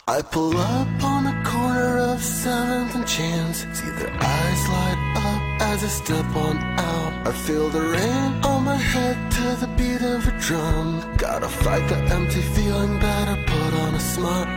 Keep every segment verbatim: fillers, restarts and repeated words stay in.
I pull up on the corner of seventh and Chance. See their eyes light up as I step on out. I feel the rain on my head to the beat of a drum. Gotta fight the empty feeling, better put on a smile.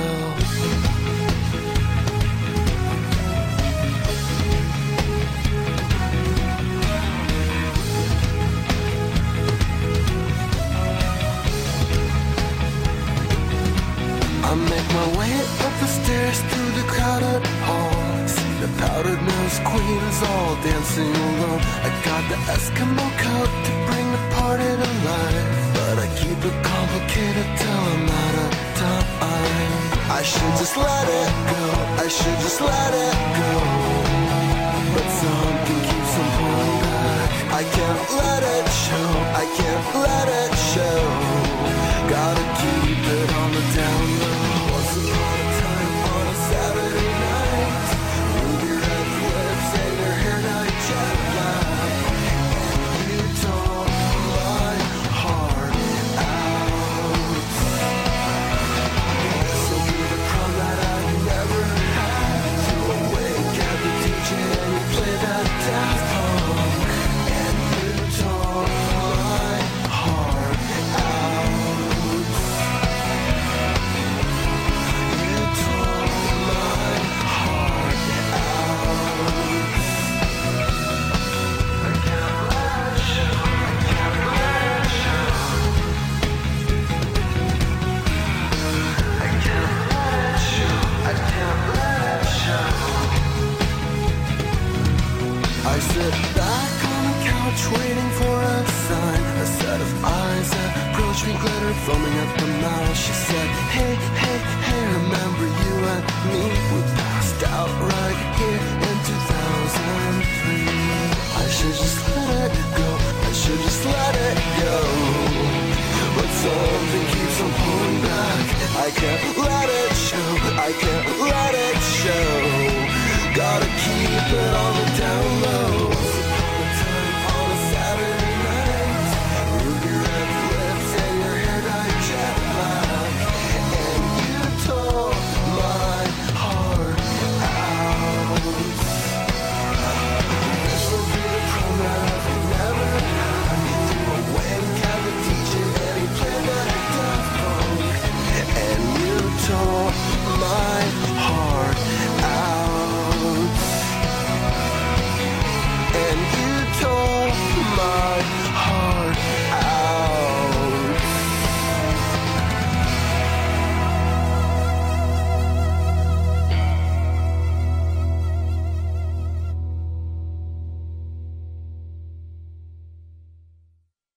I make my way up the stairs through the crowded hall. See the powdered nose queens all dancing alone. I got the Eskimo coat to bring the party to life, but I keep it complicated till I'm out of time. I should just let it go, I should just let it go, but something keeps on pulling back. I can't let it show, I can't let it show. Gotta keep it on the down low. Once upon a time on a Saturday night, ruby red lips and your hair dyed jet black, and you tore my heart out. This'll be the prom that I never had. To awake at the D J and you play that Daft Punk, and you tore my heart out. I sit back on the couch waiting for a sign. A set of eyes approach me, glitter foaming at the mouth. She said, hey, hey, hey, remember you and me? We passed out right here in two thousand three. I should just let it go, I should just let it go, but something keeps on pulling back. I can't let it show, I can't let it